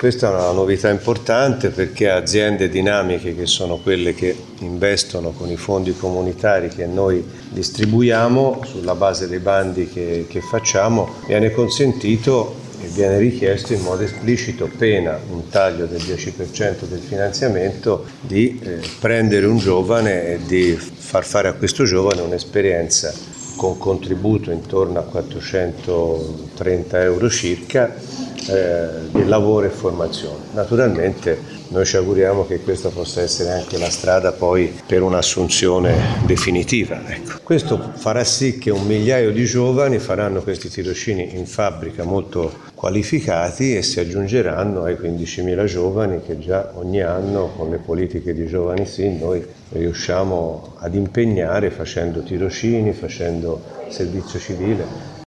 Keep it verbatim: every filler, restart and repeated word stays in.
Questa è una novità importante perché aziende dinamiche, che sono quelle che investono con i fondi comunitari che noi distribuiamo sulla base dei bandi che, che facciamo, viene consentito e viene richiesto in modo esplicito, pena un taglio del dieci per cento del finanziamento, di eh, prendere un giovane e di far fare a questo giovane un'esperienza con contributo intorno a quattrocentotrenta euro circa eh, di lavoro e formazione. Naturalmente noi ci auguriamo che questa possa essere anche la strada poi per un'assunzione definitiva. Ecco. Questo farà sì che un migliaio di giovani faranno questi tirocini in fabbrica molto qualificati e si aggiungeranno ai quindicimila giovani che già ogni anno con le politiche di Giovani Sì noi riusciamo ad impegnare facendo tirocini, facendo servizio civile.